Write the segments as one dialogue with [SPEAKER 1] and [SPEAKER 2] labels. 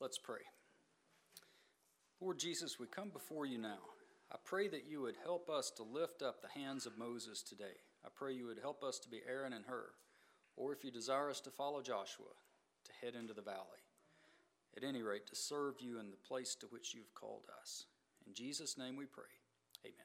[SPEAKER 1] Let's pray. Lord Jesus, we come before you now. I pray that you would help us to lift up the hands of Moses today. I pray you would help us to be Aaron and Hur, or if you desire us to follow Joshua, to head into the valley. At any rate, to serve you in the place to which you've called us. In Jesus' name we pray. Amen.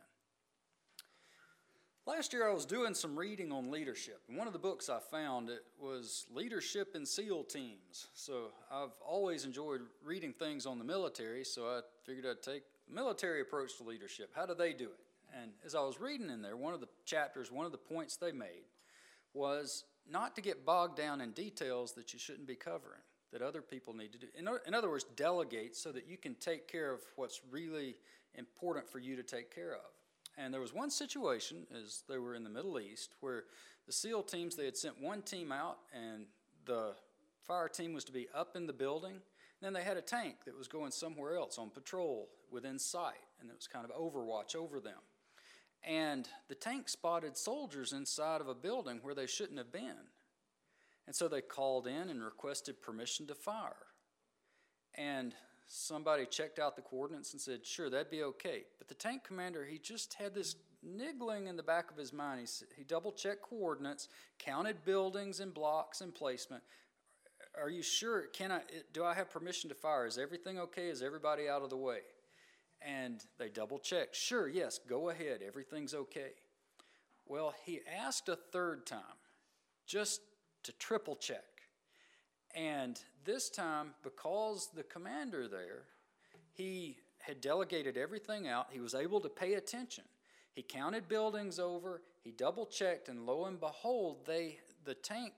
[SPEAKER 1] Last year I was doing some reading on leadership, and one of the books I found, it was Leadership in SEAL Teams. So I've always enjoyed reading things on the military, so I figured I'd take the military approach to leadership. How do they do it? And as I was reading in there, one of the chapters, one of the points they made was not to get bogged down in details that you shouldn't be covering, that other people need to do. In other words, delegate so that you can take care of what's really important for you to take care of. And there was one situation, as they were in the Middle East, where the SEAL teams, they had sent one team out, and the fire team was to be up in the building. And then they had a tank that was going somewhere else on patrol within sight, and it was kind of overwatch over them. And the tank spotted soldiers inside of a building where they shouldn't have been. And so they called in and requested permission to fire. And somebody checked out the coordinates and said, sure, that'd be okay. But the tank commander, he just had this niggling in the back of his mind. He double-checked coordinates, counted buildings and blocks and placement. Are you sure? Do I have permission to fire? Is everything okay? Is everybody out of the way? And they double-checked. Sure, yes, go ahead. Everything's okay. Well, he asked a third time just to triple-check. And this time, because the commander there, he had delegated everything out, he was able to pay attention. He counted buildings over, he double-checked, and lo and behold, the tank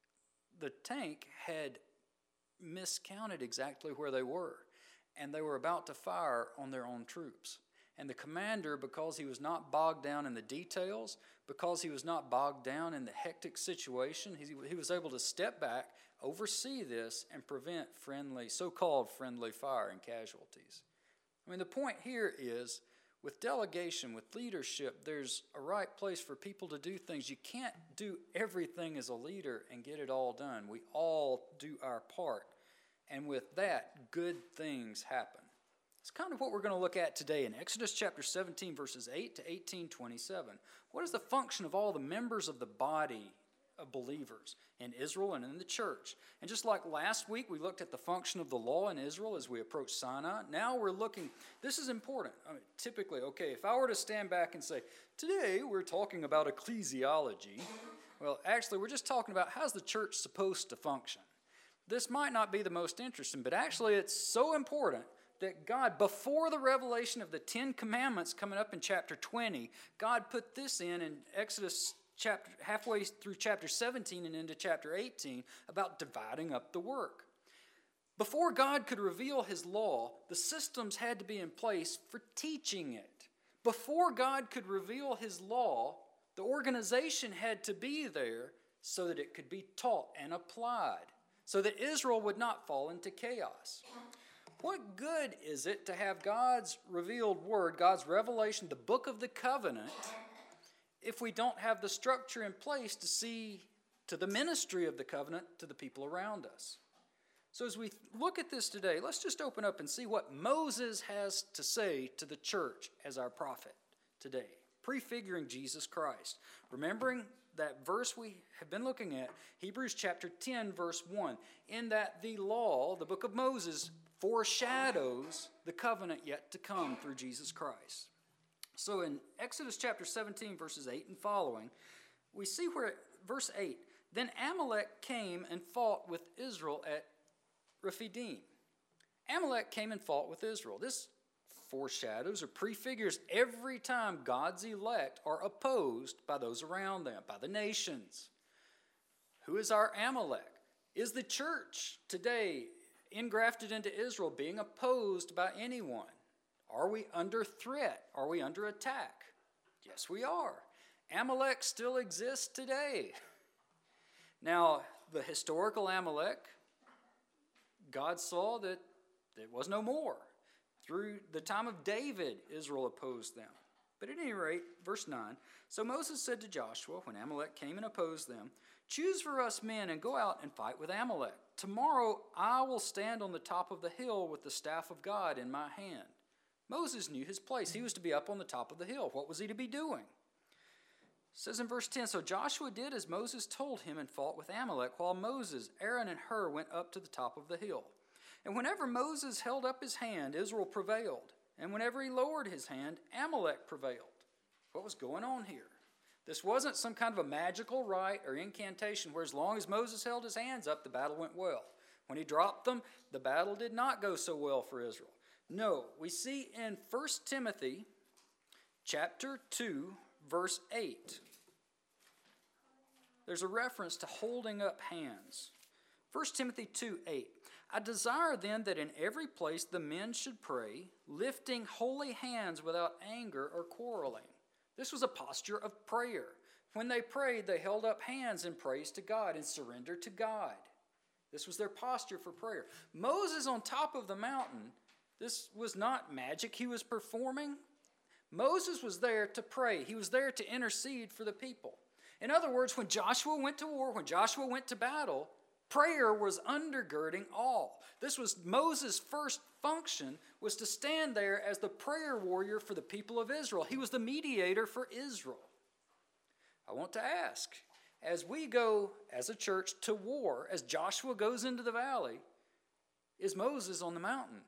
[SPEAKER 1] had miscounted exactly where they were, and they were about to fire on their own troops. And the commander, because he was not bogged down in the details, because he was not bogged down in the hectic situation, he was able to step back, oversee this, and prevent so-called friendly fire and casualties. I mean, the point here is, with delegation, with leadership, there's a right place for people to do things. You can't do everything as a leader and get it all done. We all do our part. And with that, good things happen. It's kind of what we're going to look at today in Exodus chapter 17, verses 8 to 18:27. What is the function of all the members of the body of believers in Israel and in the church? And just like last week, we looked at the function of the law in Israel as we approach Sinai. Now we're looking, this is important. I mean, typically, okay, if I were to stand back and say, today we're talking about ecclesiology, well, actually, we're just talking about how's the church supposed to function. This might not be the most interesting, but actually it's so important that God, before the revelation of the Ten Commandments coming up in chapter 20, God put this in Exodus chapter, halfway through chapter 17 and into chapter 18 about dividing up the work. Before God could reveal his law, the systems had to be in place for teaching it. Before God could reveal his law, the organization had to be there so that it could be taught and applied, so that Israel would not fall into chaos. What good is it to have God's revealed word, God's revelation, the book of the covenant, if we don't have the structure in place to see to the ministry of the covenant to the people around us? So as we look at this today, let's just open up and see what Moses has to say to the church as our prophet today, prefiguring Jesus Christ. Remembering that verse we have been looking at, Hebrews chapter 10, verse 1, in that the law, the book of Moses, foreshadows the covenant yet to come through Jesus Christ. So in Exodus chapter 17, verses 8 and following, we see where, verse 8, then Amalek came and fought with Israel at Rephidim. Amalek came and fought with Israel. This foreshadows or prefigures every time God's elect are opposed by those around them, by the nations. Who is our Amalek? Is the church today engrafted into Israel being opposed by anyone? Are we under threat? Are we under attack? Yes, we are. Amalek still exists today. Now, the historical Amalek, God saw that it was no more. Through the time of David, Israel opposed them. But at any rate, verse 9, so Moses said to Joshua, when Amalek came and opposed them, Choose for us men and go out and fight with Amalek. Tomorrow I will stand on the top of the hill with the staff of God in my hand." Moses knew his place. He was to be up on the top of the hill. What was he to be doing? It says in verse 10, "So Joshua did as Moses told him and fought with Amalek, while Moses, Aaron, and Hur went up to the top of the hill. And whenever Moses held up his hand, Israel prevailed. And whenever he lowered his hand, Amalek prevailed." What was going on here? This wasn't some kind of a magical rite or incantation where as long as Moses held his hands up, the battle went well. When he dropped them, the battle did not go so well for Israel. No, we see in 1 Timothy chapter 2, verse 8, there's a reference to holding up hands. 1 Timothy 2:8. "I desire then that in every place the men should pray, lifting holy hands without anger or quarreling." This was a posture of prayer. When they prayed, they held up hands in praise to God and surrendered to God. This was their posture for prayer. Moses on top of the mountain, this was not magic he was performing. Moses was there to pray. He was there to intercede for the people. In other words, when Joshua went to war, when Joshua went to battle, prayer was undergirding all. This was Moses' first function, was to stand there as the prayer warrior for the people of Israel. He was the mediator for Israel. I want to ask, as we go as a church to war, as Joshua goes into the valley, is Moses on the mountain?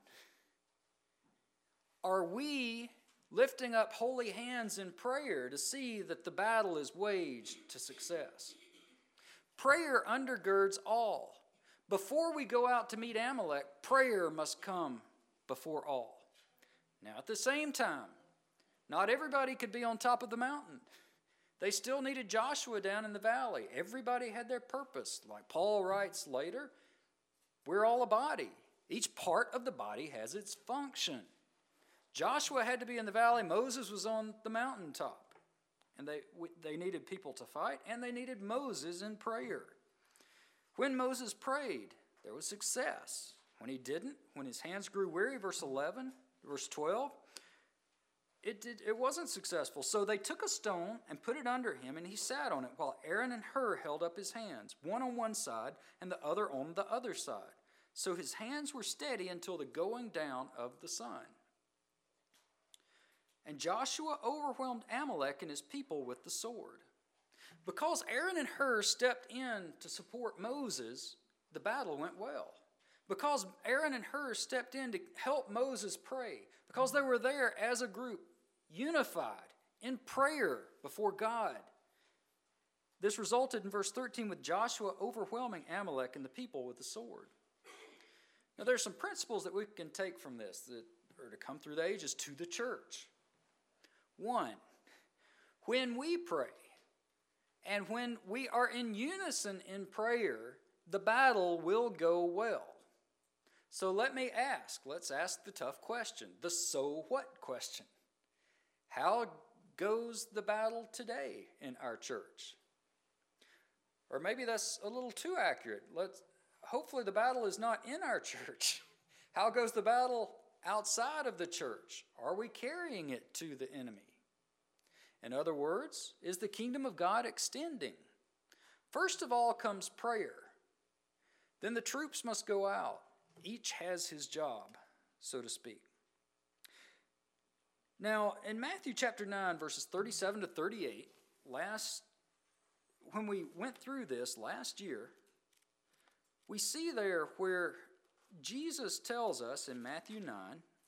[SPEAKER 1] Are we lifting up holy hands in prayer to see that the battle is waged to success? Prayer undergirds all. Before we go out to meet Amalek, prayer must come before all. Now, at the same time, not everybody could be on top of the mountain. They still needed Joshua down in the valley. Everybody had their purpose. Like Paul writes later, we're all a body. Each part of the body has its function. Joshua had to be in the valley. Moses was on the mountaintop. And they needed people to fight, and they needed Moses in prayer. When Moses prayed, there was success. When he didn't, when his hands grew weary, verse 11, verse 12, it wasn't successful. So they took a stone and put it under him, and he sat on it, while Aaron and Hur held up his hands, one on one side and the other on the other side. So his hands were steady until the going down of the sun. And Joshua overwhelmed Amalek and his people with the sword. Because Aaron and Hur stepped in to support Moses, the battle went well. Because Aaron and Hur stepped in to help Moses pray, because they were there as a group, unified in prayer before God. This resulted in verse 13 with Joshua overwhelming Amalek and the people with the sword. Now there's some principles that we can take from this that are to come through the ages to the church. One, when we pray and when we are in unison in prayer, the battle will go well. So let's ask the tough question, the so what question. How goes the battle today in our church? Or maybe that's a little too accurate. Hopefully the battle is not in our church. How goes the battle outside of the church? Are we carrying it to the enemy? In other words, is the kingdom of God extending? First of all comes prayer. Then the troops must go out. Each has his job, so to speak. Now, in Matthew chapter 9, verses 37 to 38, when we went through this last year, we see there where Jesus tells us in Matthew 9,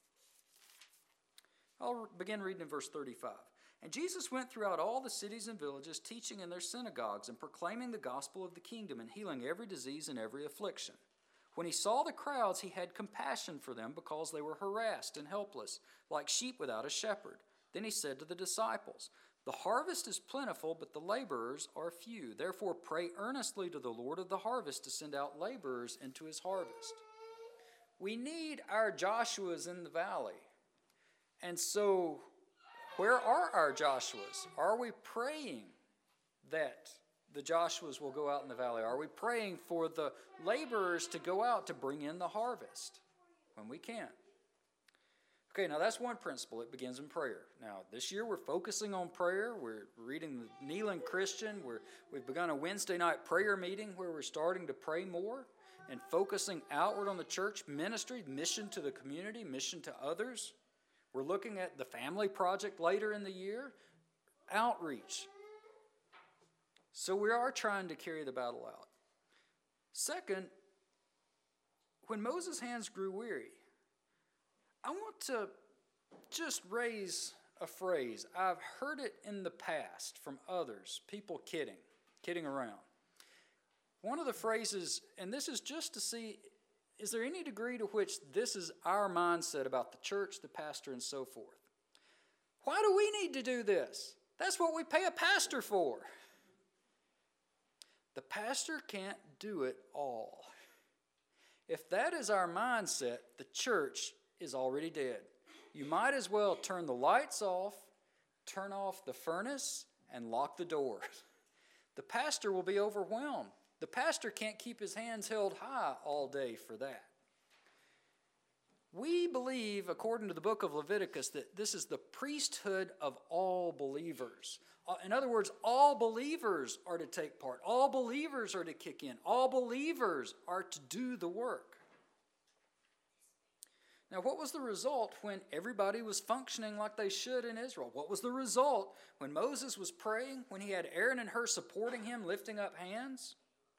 [SPEAKER 1] I'll begin reading in verse 35. And Jesus went throughout all the cities and villages, teaching in their synagogues and proclaiming the gospel of the kingdom and healing every disease and every affliction. When he saw the crowds, he had compassion for them because they were harassed and helpless, like sheep without a shepherd. Then he said to the disciples, "The harvest is plentiful, but the laborers are few. Therefore pray earnestly to the Lord of the harvest to send out laborers into his harvest." We need our Joshuas in the valley. And so, where are our Joshuas? Are we praying that the Joshuas will go out in the valley? Are we praying for the laborers to go out to bring in the harvest when we can? Okay, now that's one principle. It begins in prayer. Now, this year we're focusing on prayer. We're reading the Kneeling Christian. We've begun a Wednesday night prayer meeting where we're starting to pray more and focusing outward on the church ministry, mission to the community, mission to others. We're looking at the family project later in the year, outreach. So we are trying to carry the battle out. Second, when Moses' hands grew weary, I want to just raise a phrase. I've heard it in the past from others, people kidding around. One of the phrases, and this is just to see, is there any degree to which this is our mindset about the church, the pastor, and so forth? Why do we need to do this? That's what we pay a pastor for. The pastor can't do it all. If that is our mindset, the church is already dead. You might as well turn the lights off, turn off the furnace, and lock the door. The pastor will be overwhelmed. The pastor can't keep his hands held high all day for that. We believe, according to the book of Leviticus, that this is the priesthood of all believers. In other words, all believers are to take part. All believers are to kick in. All believers are to do the work. Now, what was the result when everybody was functioning like they should in Israel? What was the result when Moses was praying, when he had Aaron and Hur supporting him, lifting up hands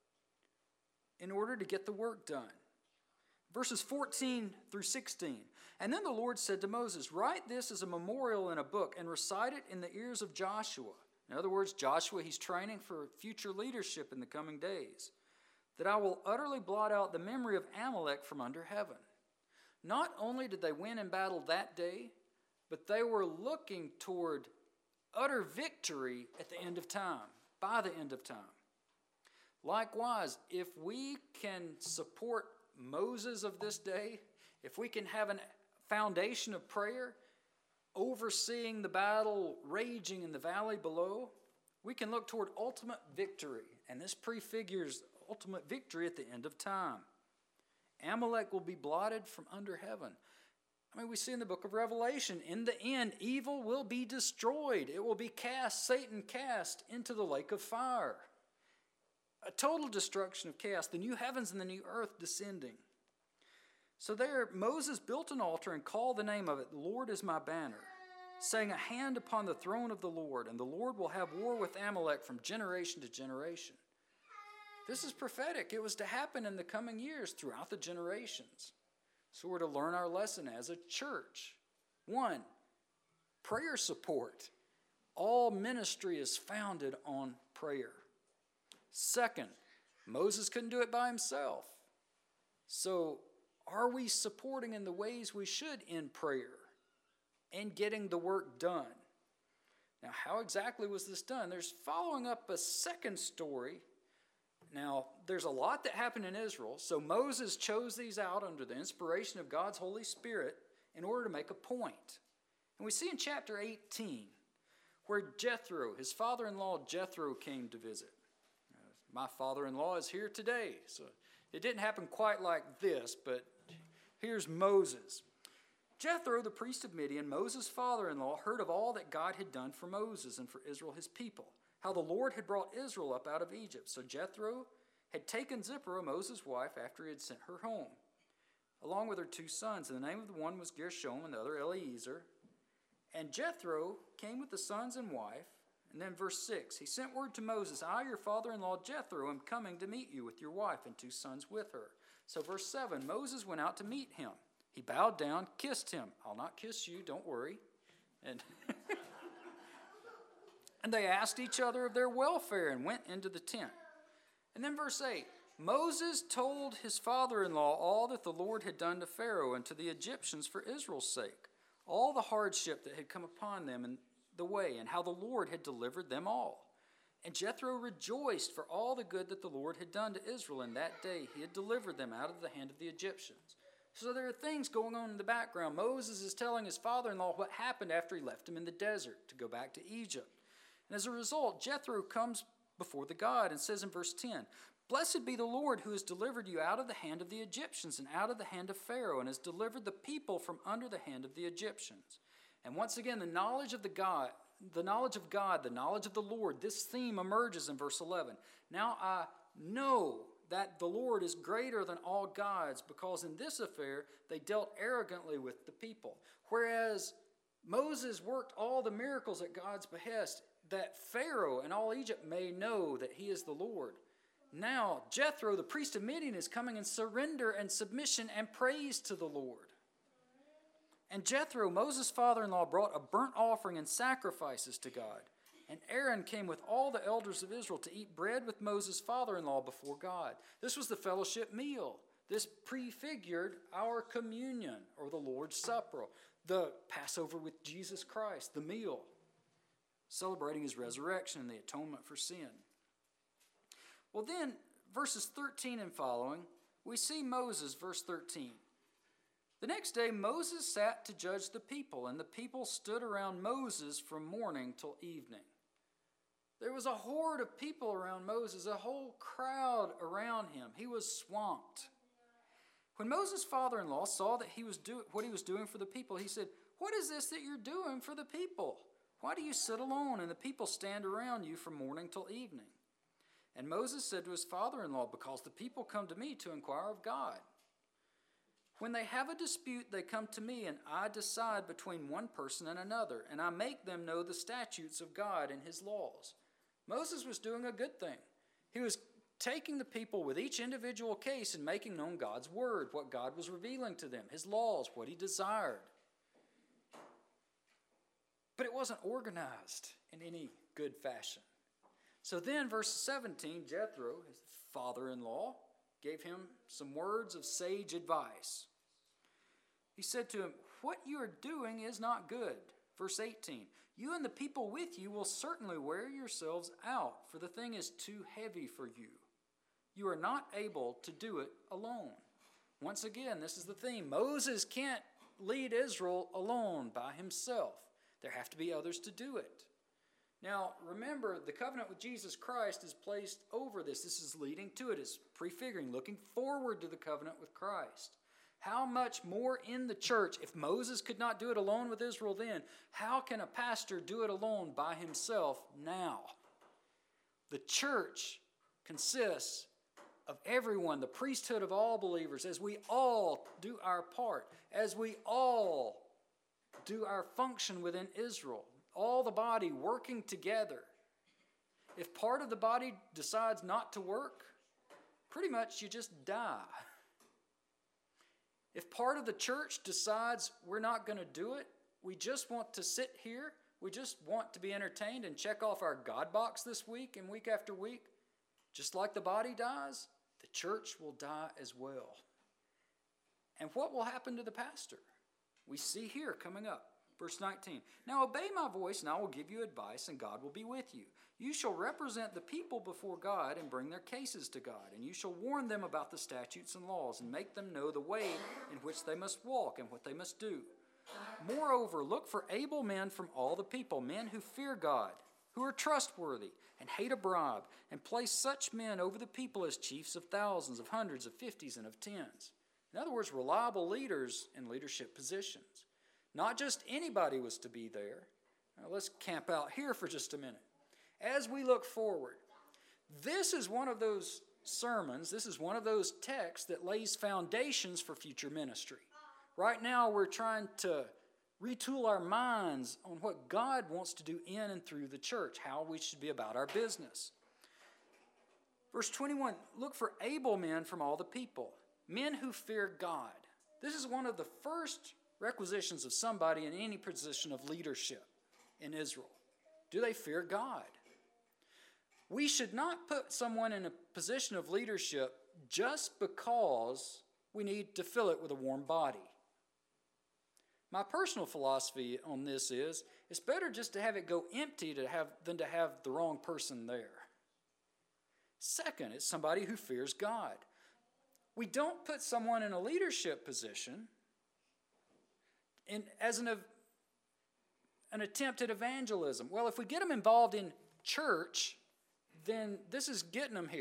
[SPEAKER 1] in order to get the work done? Verses 14 through 16. And then the Lord said to Moses, "Write this as a memorial in a book and recite it in the ears of Joshua." In other words, Joshua, he's training for future leadership in the coming days. "That I will utterly blot out the memory of Amalek from under heaven." Not only did they win in battle that day, but they were looking toward utter victory at the end of time, by the end of time. Likewise, if we can support Moses of this day, if we can have a foundation of prayer, overseeing the battle raging in the valley below, we can look toward ultimate victory, and this prefigures ultimate victory at the end of time. Amalek will be blotted from under heaven. I mean, we see in the book of Revelation, in the end, evil will be destroyed. It will be cast, Satan cast into the lake of fire. A total destruction of chaos, the new heavens and the new earth descending. So there, Moses built an altar and called the name of it, "The Lord is my banner," saying, "A hand upon the throne of the Lord, and the Lord will have war with Amalek from generation to generation." This is prophetic. It was to happen in the coming years throughout the generations. So we're to learn our lesson as a church. 1, prayer support. All ministry is founded on prayer. 2, Moses couldn't do it by himself. So are we supporting in the ways we should in prayer and getting the work done? Now, how exactly was this done? There's following up a second story. Now, there's a lot that happened in Israel, so Moses chose these out under the inspiration of God's Holy Spirit in order to make a point. And we see in chapter 18 where Jethro, his father-in-law Jethro, came to visit. My father-in-law is here today, so it didn't happen quite like this, but here's Moses. Jethro, the priest of Midian, Moses' father-in-law, heard of all that God had done for Moses and for Israel, his people, how the Lord had brought Israel up out of Egypt. So Jethro had taken Zipporah, Moses' wife, after he had sent her home, along with her 2 sons. And the name of the one was Gershom and the other Eliezer. And Jethro came with the sons and wife. And then verse 6, he sent word to Moses, "I, your father-in-law Jethro, am coming to meet you with your wife and 2 sons with her." So verse 7, Moses went out to meet him. He bowed down, kissed him. "I'll not kiss you, don't worry." And And they asked each other of their welfare and went into the tent. And then verse 8, Moses told his father-in-law all that the Lord had done to Pharaoh and to the Egyptians for Israel's sake, all the hardship that had come upon them in the way, and how the Lord had delivered them all. And Jethro rejoiced for all the good that the Lord had done to Israel in that day. He had delivered them out of the hand of the Egyptians. So there are things going on in the background. Moses is telling his father-in-law what happened after he left him in the desert to go back to Egypt. And as a result, Jethro comes before the God and says in verse 10, Blessed be the Lord who has delivered you out of the hand of the Egyptians and out of the hand of Pharaoh, and has delivered the people from under the hand of the Egyptians. And once again, the knowledge of God, the knowledge of the Lord, this theme emerges in verse 11. Now I know that the Lord is greater than all gods, because in this affair they dealt arrogantly with the people. Whereas Moses worked all the miracles at God's behest, that Pharaoh and all Egypt may know that he is the Lord. Now Jethro, the priest of Midian, is coming in surrender and submission and praise to the Lord. And Jethro, Moses' father-in-law, brought a burnt offering and sacrifices to God. And Aaron came with all the elders of Israel to eat bread with Moses' father-in-law before God. This was the fellowship meal. This prefigured our communion, or the Lord's Supper, the Passover with Jesus Christ, the meal, celebrating his resurrection and the atonement for sin. Well then, verses 13 and following, we see Moses, verse 13. The next day Moses sat to judge the people, and the people stood around Moses from morning till evening. There was a horde of people around Moses, a whole crowd around him. He was swamped. When Moses' father-in-law saw that what he was doing for the people, he said, "What is this that you're doing for the people? Why do you sit alone and the people stand around you from morning till evening?" And Moses said to his father-in-law, "Because the people come to me to inquire of God. When they have a dispute, they come to me, and I decide between one person and another, and I make them know the statutes of God and his laws." Moses was doing a good thing. He was taking the people with each individual case and making known God's word, what God was revealing to them, his laws, what he desired. But it wasn't organized in any good fashion. So then, verse 17, Jethro, his father-in-law, gave him some words of sage advice. He said to him, "What you are doing is not good." Verse 18, "You and the people with you will certainly wear yourselves out, for the thing is too heavy for you. You are not able to do it alone." Once again, this is the theme. Moses can't lead Israel alone by himself. There have to be others to do it. Now, remember, the covenant with Jesus Christ is placed over this. This is leading to it. It's prefiguring, looking forward to the covenant with Christ. How much more in the church, if Moses could not do it alone with Israel then, how can a pastor do it alone by himself now? The church consists of everyone, the priesthood of all believers, as we all do our part, as we all do our function within Israel, all the body working together. If part of the body decides not to work, pretty much you just die. If part of the church decides we're not going to do it, we just want to sit here, we just want to be entertained and check off our God box this week and week after week, just like the body dies, the church will die as well. And what will happen to the pastor? We see here coming up, verse 19. "Now obey my voice, and I will give you advice, and God will be with you. You shall represent the people before God and bring their cases to God, and you shall warn them about the statutes and laws, and make them know the way in which they must walk and what they must do. Moreover, look for able men from all the people, men who fear God, who are trustworthy and hate a bribe, and place such men over the people as chiefs of thousands, of hundreds, of fifties, and of tens." In other words, reliable leaders in leadership positions. Not just anybody was to be there. Now let's camp out here for just a minute. As we look forward, this is one of those sermons, this is one of those texts that lays foundations for future ministry. Right now we're trying to retool our minds on what God wants to do in and through the church, how we should be about our business. Verse 21, "Look for able men from all the people, men who fear God." This is one of the first requisitions of somebody in any position of leadership in Israel. Do they fear God? We should not put someone in a position of leadership just because we need to fill it with a warm body. My personal philosophy on this is, it's better just to have it go empty than to have the wrong person there. Second, it's somebody who fears God. We don't put someone in a leadership position as an attempt at evangelism. Well, if we get them involved in church, then this is getting them here.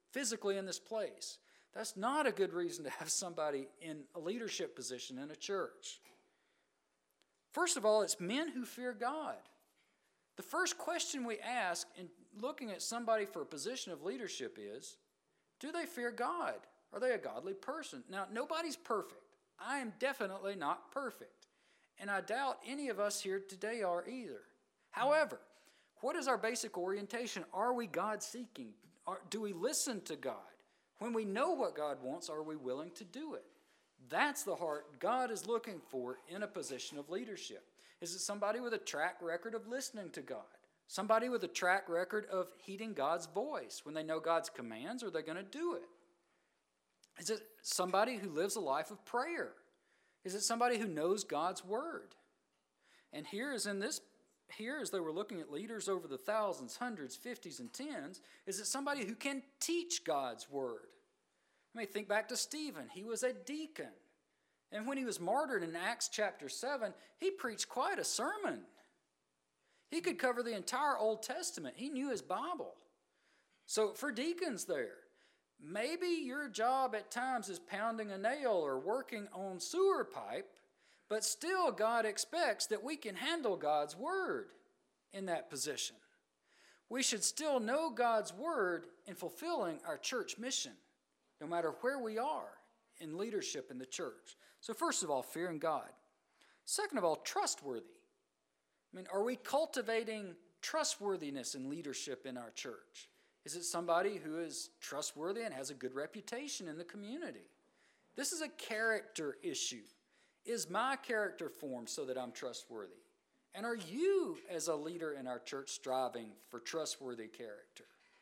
[SPEAKER 1] physically in this place. That's not a good reason to have somebody in a leadership position in a church. First of all, it's men who fear God. The first question we ask in looking at somebody for a position of leadership is, do they fear God? Are they a godly person? Now, nobody's perfect. I am definitely not perfect. And I doubt any of us here today are either. However, what is our basic orientation? Are we God-seeking? Do we listen to God? When we know what God wants, are we willing to do it? That's the heart God is looking for in a position of leadership. Is it somebody with a track record of listening to God? Somebody with a track record of heeding God's voice? When they know God's commands, are they going to do it? Is it somebody who lives a life of prayer? Is it somebody who knows God's word? And here, as they were looking at leaders over the thousands, hundreds, fifties, and tens, is it somebody who can teach God's word? I mean, think back to Stephen. He was a deacon. And when he was martyred in Acts chapter 7, he preached quite a sermon. He could cover the entire Old Testament. He knew his Bible. So for deacons there, maybe your job at times is pounding a nail or working on sewer pipe, but still God expects that we can handle God's word in that position. We should still know God's word in fulfilling our church mission, no matter where we are in leadership in the church. So first of all, fearing God. Second of all, trustworthy. I mean, are we cultivating trustworthiness in leadership in our church? Is it somebody who is trustworthy and has a good reputation in the community? This is a character issue. Is my character formed so that I'm trustworthy? And are you, as a leader in our church, striving for trustworthy character?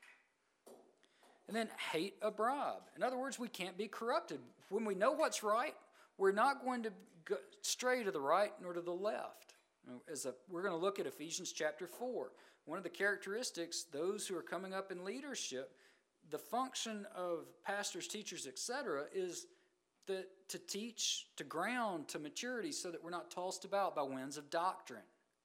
[SPEAKER 1] And then hate a bribe. In other words, we can't be corrupted. When we know what's right, we're not going to go stray to the right nor to the left. We're going to look at Ephesians chapter 4. One of the characteristics, those who are coming up in leadership, the function of pastors, teachers, etc., is to teach, to ground to maturity so that we're not tossed about by winds of doctrine.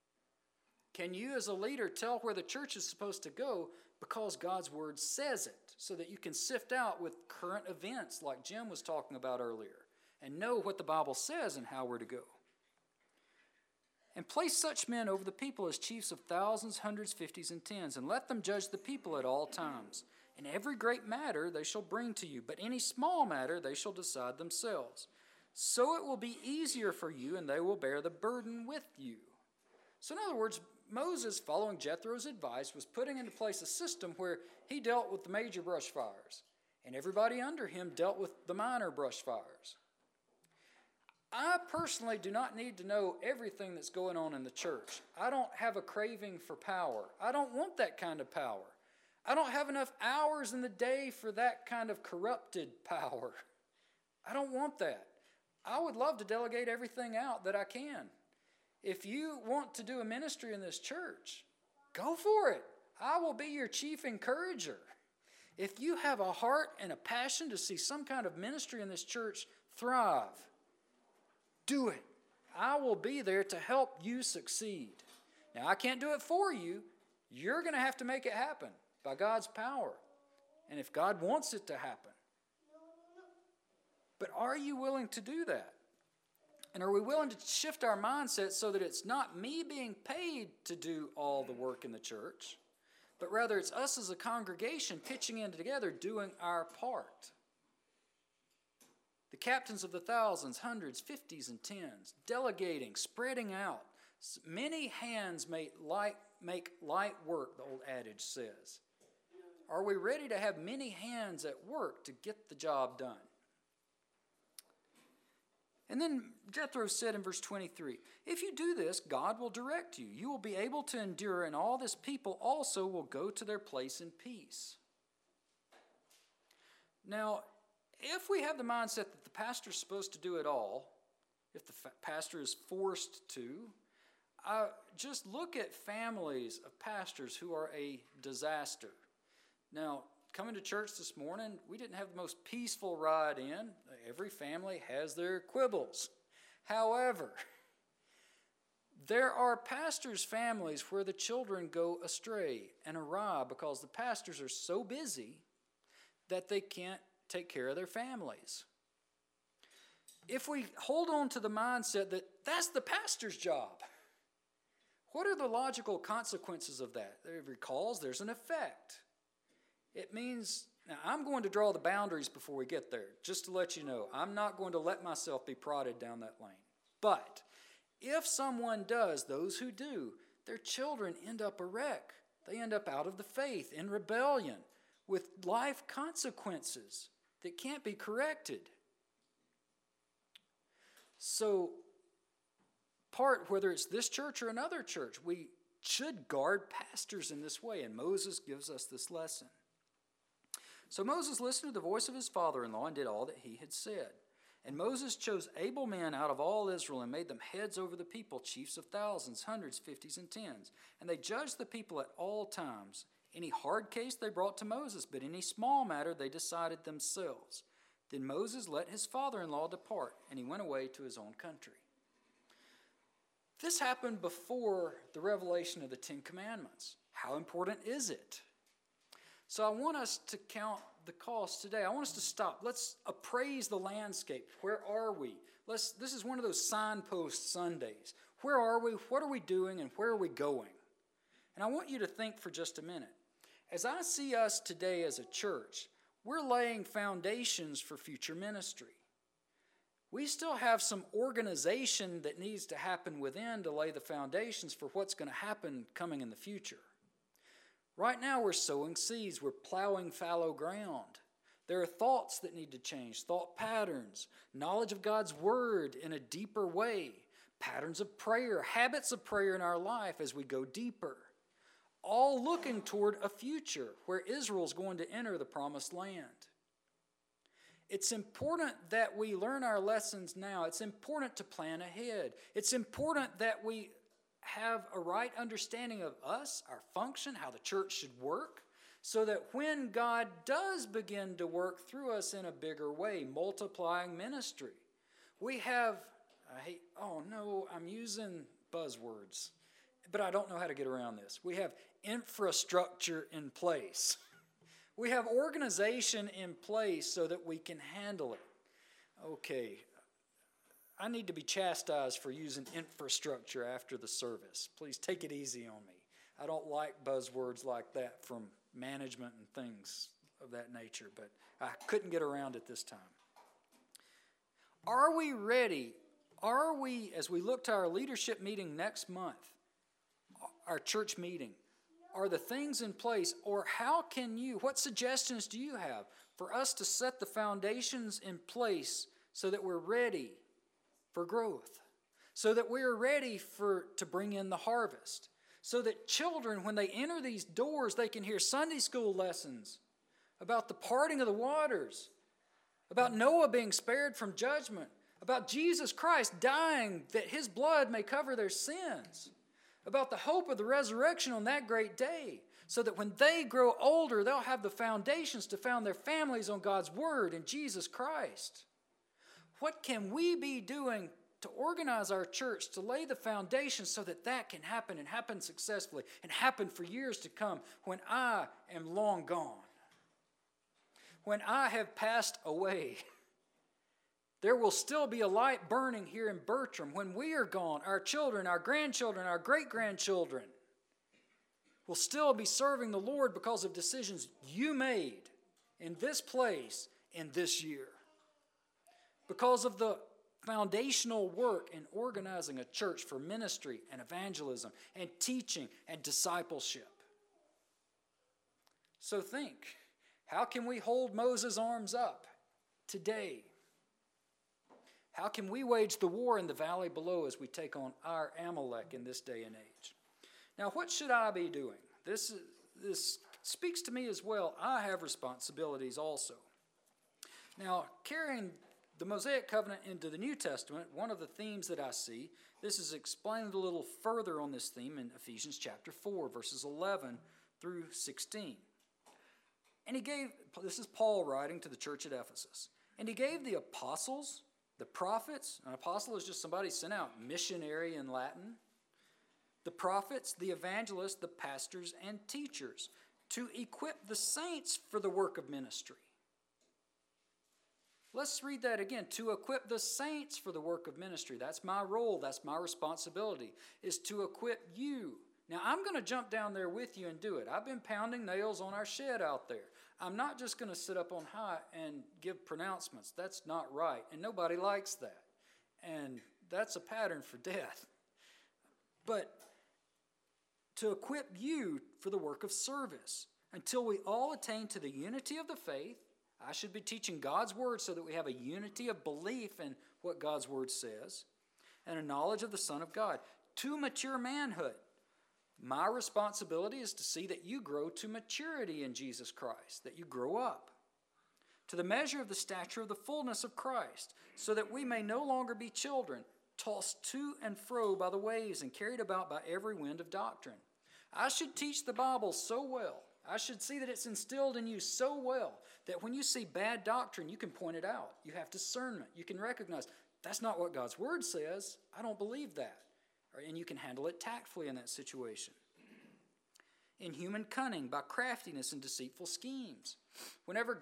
[SPEAKER 1] Can you as a leader tell where the church is supposed to go because God's word says it, so that you can sift out with current events like Jim was talking about earlier and know what the Bible says and how we're to go? And place such men over the people as chiefs of thousands, hundreds, fifties, and tens, and let them judge the people at all times. In every great matter they shall bring to you, but any small matter they shall decide themselves. So it will be easier for you, and they will bear the burden with you. So in other words, Moses, following Jethro's advice, was putting into place a system where he dealt with the major brush fires, and everybody under him dealt with the minor brush fires. I personally do not need to know everything that's going on in the church. I don't have a craving for power. I don't want that kind of power. I don't have enough hours in the day for that kind of corrupted power. I don't want that. I would love to delegate everything out that I can. If you want to do a ministry in this church, go for it. I will be your chief encourager. If you have a heart and a passion to see some kind of ministry in this church thrive, do it. I will be there to help you succeed. Now, I can't do it for you. You're going to have to make it happen by God's power, and if God wants it to happen. But are you willing to do that? And are we willing to shift our mindset so that it's not me being paid to do all the work in the church, but rather it's us as a congregation pitching in together, doing our part? The captains of the thousands, hundreds, fifties, and tens, delegating, spreading out. Many hands make light work, the old adage says. Are we ready to have many hands at work to get the job done? And then Jethro said in verse 23, if you do this, God will direct you. You will be able to endure, and all this people also will go to their place in peace. Now, if we have the mindset that the pastor is supposed to do it all, if the pastor is forced to, just look at families of pastors who are a disaster. Now, coming to church this morning, we didn't have the most peaceful ride in. Every family has their quibbles. However, there are pastors' families where the children go astray and awry because the pastors are so busy that they can't take care of their families. If we hold on to the mindset that that's the pastor's job, what are the logical consequences of that? Every cause, there's an effect. It means, now I'm going to draw the boundaries before we get there, just to let you know. I'm not going to let myself be prodded down that lane. But if someone does, those who do, their children end up a wreck. They end up out of the faith, in rebellion, with life consequences that can't be corrected. So, whether it's this church or another church, we should guard pastors in this way, and Moses gives us this lesson. So Moses listened to the voice of his father-in-law and did all that he had said. And Moses chose able men out of all Israel and made them heads over the people, chiefs of thousands, hundreds, fifties, and tens. And they judged the people at all times. Any hard case they brought to Moses, but any small matter they decided themselves. Then Moses let his father-in-law depart, and he went away to his own country. This happened before the revelation of the Ten Commandments. How important is it? So I want us to count the cost today. I want us to stop. Let's appraise the landscape. Where are we? This is one of those signpost Sundays. Where are we? What are we doing? And where are we going? And I want you to think for just a minute. As I see us today as a church, we're laying foundations for future ministry. We still have some organization that needs to happen within to lay the foundations for what's going to happen coming in the future. Right now we're sowing seeds. We're plowing fallow ground. There are thoughts that need to change, thought patterns, knowledge of God's Word in a deeper way, patterns of prayer, habits of prayer in our life as we go deeper, all looking toward a future where Israel's going to enter the promised land. It's important that we learn our lessons now. It's important to plan ahead. It's important that we have a right understanding of us, our function, how the church should work, so that when God does begin to work through us in a bigger way, multiplying ministry, we have, I'm using buzzwords, but I don't know how to get around this. We have infrastructure in place. We have organization in place so that we can handle it. Okay, I need to be chastised for using infrastructure after the service. Please take it easy on me. I don't like buzzwords like that from management and things of that nature, but I couldn't get around it this time. Are we ready? Are we, as we look to our leadership meeting next month, our church meeting, are the things in place, or what suggestions do you have for us to set the foundations in place so that we're ready for growth, so that we're ready to bring in the harvest, so that children, when they enter these doors, they can hear Sunday school lessons about the parting of the waters, about Noah being spared from judgment, about Jesus Christ dying that his blood may cover their sins, about the hope of the resurrection on that great day, so that when they grow older, they'll have the foundations to found their families on God's Word in Jesus Christ. What can we be doing to organize our church, to lay the foundation so that that can happen and happen successfully and happen for years to come when I am long gone? When I have passed away, there will still be a light burning here in Bertram. When we are gone, our children, our grandchildren, our great-grandchildren will still be serving the Lord because of decisions you made in this place in this year. Because of the foundational work in organizing a church for ministry and evangelism and teaching and discipleship. So think, how can we hold Moses' arms up today? How can we wage the war in the valley below as we take on our Amalek in this day and age? Now, what should I be doing? This speaks to me as well. I have responsibilities also. Now, carrying the Mosaic Covenant into the New Testament, one of the themes that I see, this is explained a little further on this theme in Ephesians chapter 4, verses 11 through 16. And this is Paul writing to the church at Ephesus, and he gave the apostles, the prophets. An apostle is just somebody sent out, missionary in Latin. The prophets, the evangelists, the pastors, and teachers to equip the saints for the work of ministry, Let's read that again. To equip the saints for the work of ministry. That's my role. That's my responsibility, is to equip you. Now, I'm going to jump down there with you and do it. I've been pounding nails on our shed out there. I'm not just going to sit up on high and give pronouncements. That's not right, and nobody likes that. And that's a pattern for death. But to equip you for the work of service until we all attain to the unity of the faith. I should be teaching God's word so that we have a unity of belief in what God's word says, and a knowledge of the Son of God, to mature manhood. My responsibility is to see that you grow to maturity in Jesus Christ, that you grow up to the measure of the stature of the fullness of Christ, so that we may no longer be children, tossed to and fro by the waves and carried about by every wind of doctrine. I should teach the Bible so well. I should see that it's instilled in you so well that when you see bad doctrine, you can point it out. You have discernment. You can recognize, that's not what God's word says. I don't believe that. And you can handle it tactfully in that situation. In human cunning, by craftiness and deceitful schemes. Whenever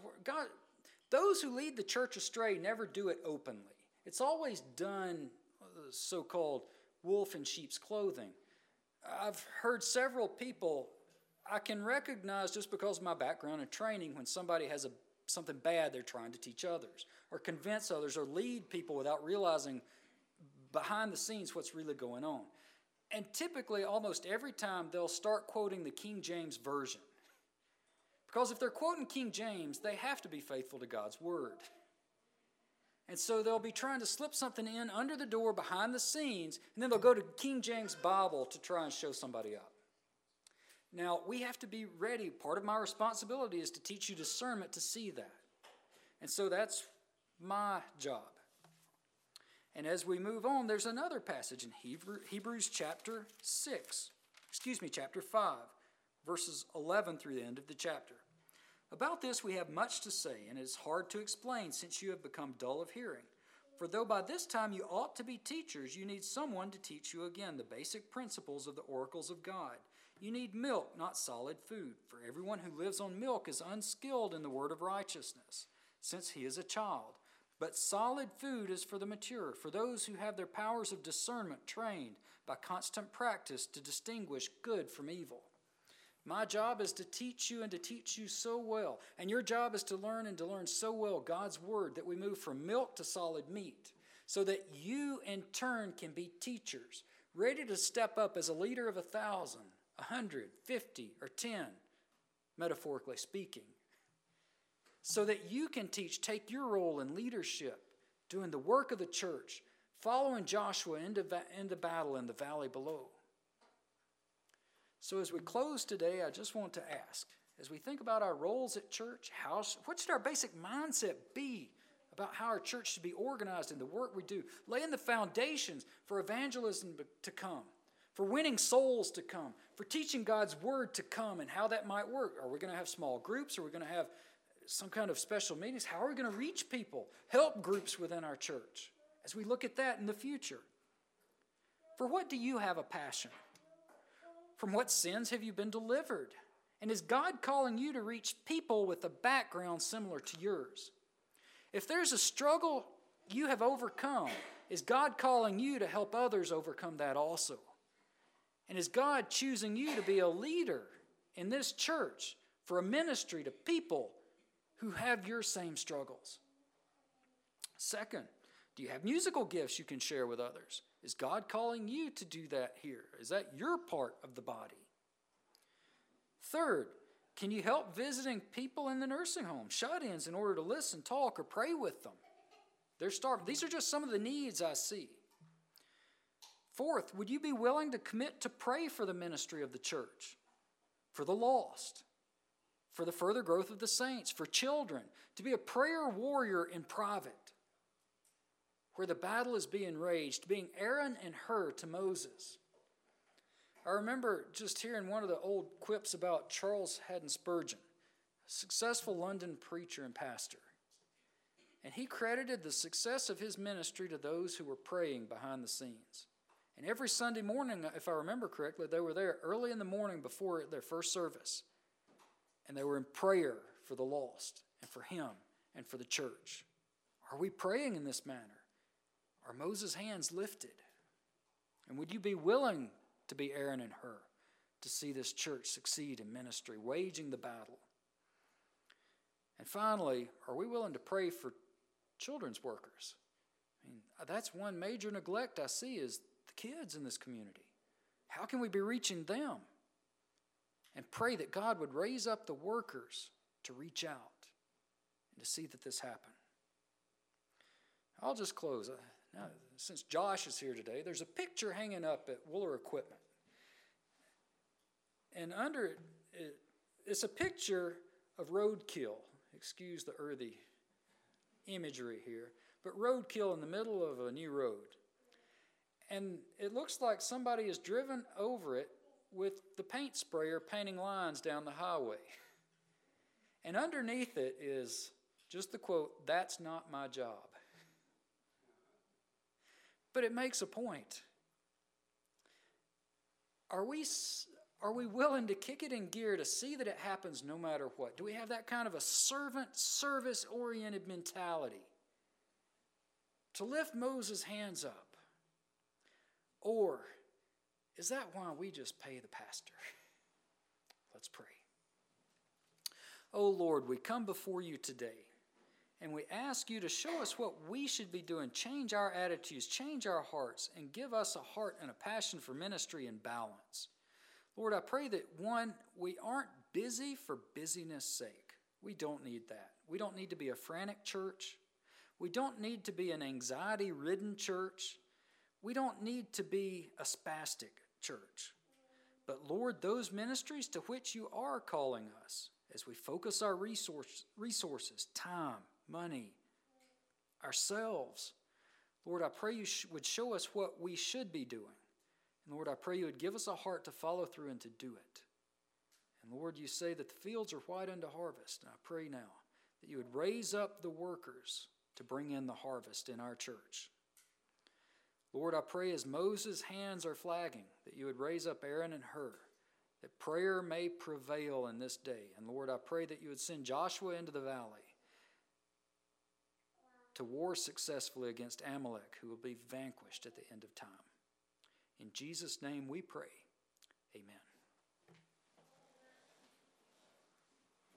[SPEAKER 1] those who lead the church astray never do it openly. It's always done so-called wolf in sheep's clothing. I've heard several people, I can recognize just because of my background and training when somebody has something bad they're trying to teach others or convince others or lead people without realizing behind the scenes what's really going on. And typically, almost every time, they'll start quoting the King James Version. Because if they're quoting King James, they have to be faithful to God's word. And so they'll be trying to slip something in under the door behind the scenes, and then they'll go to King James Bible to try and show somebody up. Now, we have to be ready. Part of my responsibility is to teach you discernment to see that. And so that's my job. And as we move on, there's another passage in Hebrews chapter 5, verses 11 through the end of the chapter. About this we have much to say, and it is hard to explain since you have become dull of hearing. For though by this time you ought to be teachers, you need someone to teach you again the basic principles of the oracles of God. You need milk, not solid food, for everyone who lives on milk is unskilled in the word of righteousness, since he is a child. But solid food is for the mature, for those who have their powers of discernment trained by constant practice to distinguish good from evil. My job is to teach you and to teach you so well. And your job is to learn and to learn so well God's word that we move from milk to solid meat, so that you in turn can be teachers, ready to step up as a leader of 1,000, 100, 50, or 10, metaphorically speaking. So that you can take your role in leadership, doing the work of the church, following Joshua into battle in the valley below. So as we close today, I just want to ask, as we think about our roles at church, what should our basic mindset be about how our church should be organized in the work we do, laying the foundations for evangelism to come, for winning souls to come, for teaching God's word to come, and how that might work. Are we going to have small groups? Are we going to have some kind of special meetings? How are we going to reach people? Help groups within our church as we look at that in the future. For what do you have a passion? From what sins have you been delivered? And is God calling you to reach people with a background similar to yours? If there's a struggle you have overcome, is God calling you to help others overcome that also? And is God choosing you to be a leader in this church for a ministry to people who have your same struggles? Second, do you have musical gifts you can share with others? Is God calling you to do that here? Is that your part of the body? Third, can you help visiting people in the nursing home, shut-ins, in order to listen, talk, or pray with them? They're starving. These are just some of the needs I see. Fourth, would you be willing to commit to pray for the ministry of the church, for the lost, for the further growth of the saints, for children, to be a prayer warrior in private, where the battle is being raged, being Aaron and Hur to Moses? I remember just hearing one of the old quips about Charles Haddon Spurgeon, a successful London preacher and pastor. And he credited the success of his ministry to those who were praying behind the scenes. And every Sunday morning, if I remember correctly, they were there early in the morning before their first service. And they were in prayer for the lost and for him and for the church. Are we praying in this manner? Are Moses' hands lifted? And would you be willing to be Aaron and Hur to see this church succeed in ministry, waging the battle? And finally, are we willing to pray for children's workers? I mean, that's one major neglect I see is the kids in this community. How can we be reaching them? And pray that God would raise up the workers to reach out and to see that this happen. I'll just close. Now, since Josh is here today, there's a picture hanging up at Wooler Equipment. And under it, it's a picture of roadkill. Excuse the earthy imagery here. But roadkill in the middle of a new road. And it looks like somebody has driven over it with the paint sprayer painting lines down the highway. And underneath it is just the quote, "That's not my job." But it makes a point. Are we willing to kick it in gear to see that it happens no matter what? Do we have that kind of a servant, service-oriented mentality to lift Moses' hands up? Or is that why we just pay the pastor? Let's pray. Oh Lord, we come before you today and we ask you to show us what we should be doing. Change our attitudes, change our hearts, and give us a heart and a passion for ministry and balance. Lord, I pray that, one, we aren't busy for busyness' sake. We don't need that. We don't need to be a frantic church. We don't need to be an anxiety-ridden church. We don't need to be a spastic church. But Lord, those ministries to which you are calling us, as we focus our resources, time, money, ourselves, Lord, I pray you would show us what we should be doing. And Lord, I pray you would give us a heart to follow through and to do it. And Lord, you say that the fields are white unto harvest. And I pray now that you would raise up the workers to bring in the harvest in our church. Lord, I pray as Moses' hands are flagging, that you would raise up Aaron and Hur, that prayer may prevail in this day. And Lord, I pray that you would send Joshua into the valley to war successfully against Amalek, who will be vanquished at the end of time. In Jesus' name we pray. Amen.